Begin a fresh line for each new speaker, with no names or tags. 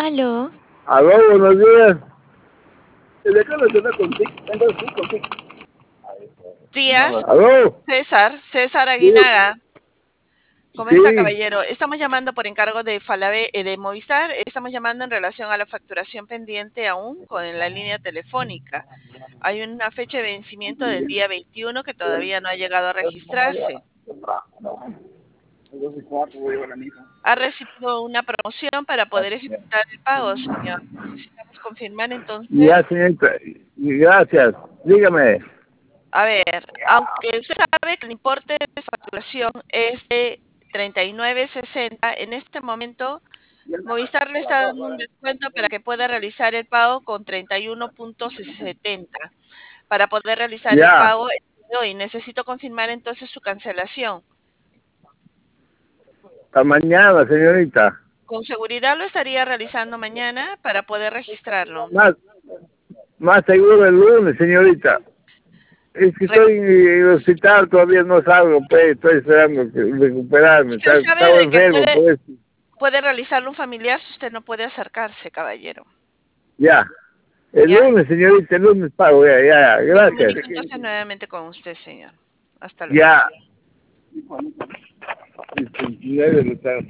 Aló.
Aló, buenos días. ¿De qué lo tenés contigo?
Días,
Aló.
César
Sí,
Aguinaga. ¿Cómo está,
sí.
caballero? Estamos llamando por encargo de Falabella, de Movistar. Estamos llamando en relación a la facturación pendiente aún con la línea telefónica. Hay una fecha de vencimiento del día 21 que todavía no ha llegado a registrarse. Ha recibido una promoción para poder ejecutar el pago, señor. Necesitamos confirmar entonces.
Ya, señorita. Gracias. Dígame.
A ver, aunque usted sabe que el importe de facturación es de 39.60, en este momento Movistar le está dando un descuento para que pueda realizar el pago con 31.70 para poder realizar el
Ya.
pago el día de hoy. Necesito confirmar entonces su cancelación.
Hasta mañana, señorita.
Con seguridad lo estaría realizando mañana para poder registrarlo.
Más seguro el lunes, señorita. Es que
Re-
estoy en el hospital, todavía no salgo, pues. Estoy esperando recuperarme.
Usted sabe
Estaba
de que
enfermo, pues.
puede realizarlo un familiar si usted no puede acercarse, caballero.
Ya. El
¿Ya?
lunes, señorita, el lunes pago. Ya.
Me
Gracias.
comunico entonces nuevamente con usted, señor. Hasta luego.
Ya. 19 de la tarde.